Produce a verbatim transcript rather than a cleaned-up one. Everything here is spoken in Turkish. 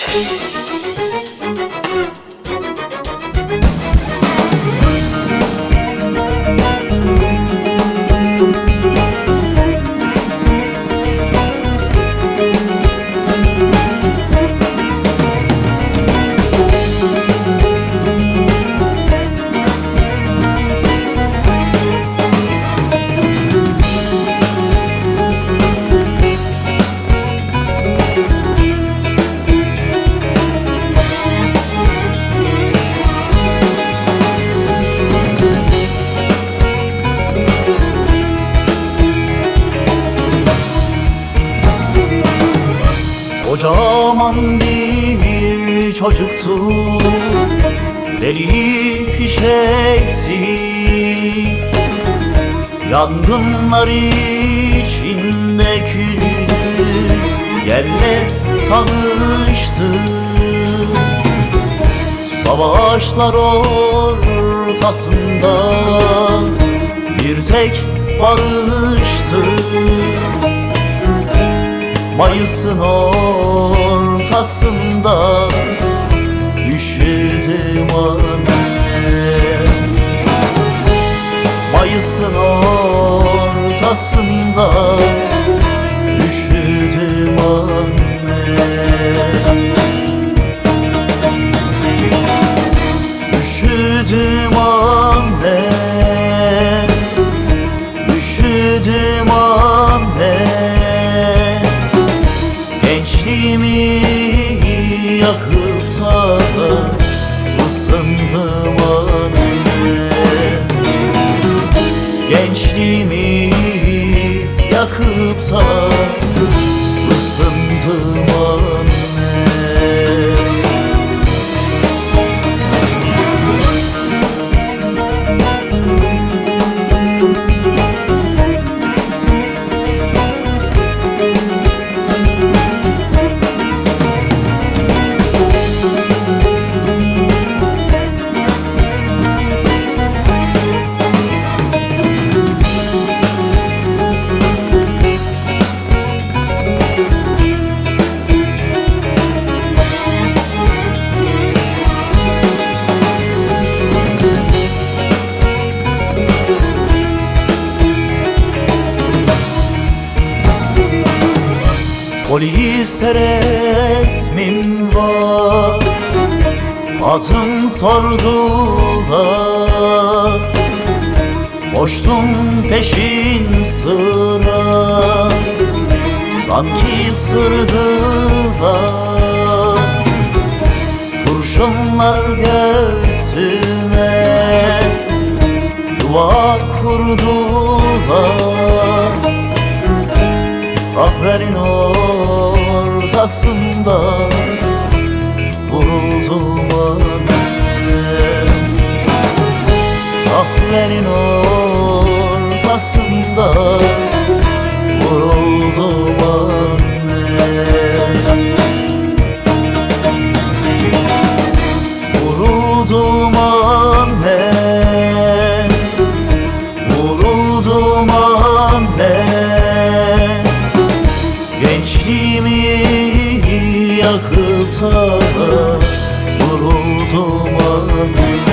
Kocaman bir çocuktu, deli fişeksi. Yangınlar içinde küldü, yerle tanıştı. Savaşlar ortasında bir tek barıştı. Mayıs'ın ortasında üşüdüm anne. Mayıs'ın ortasında üşüdüm anne. Üşüdüm anne, üşüdüm anne. Gençliğimi yakıp da ısındım anne. Gençliğimi yakıp da ısındım anne. Polisler resmim var, adım sordular. Koştum peşin sıra, sanki sırdılar. Kurşunlar göğsüme yuva kurdular. Kahvenin ortasında vuruldum anne. Kahvenin ortasında vuruldum anne. Vuruldum anne, vuruldum anne. Gençliğimi yakıp da vuruldum anne.